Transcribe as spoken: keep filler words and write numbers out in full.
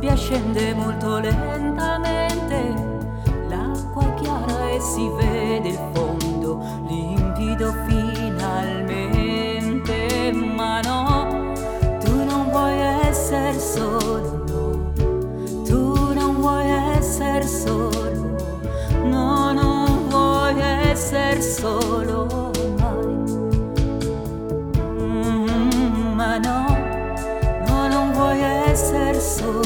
sabbia scende molto lentamente, l'acqua è chiara e si vede il fondo limpido finalmente. Ma no, tu non vuoi essere solo, no, tu non vuoi essere solo, no, non vuoi essere solo mai. Mm, ma no, no, non vuoi essere solo.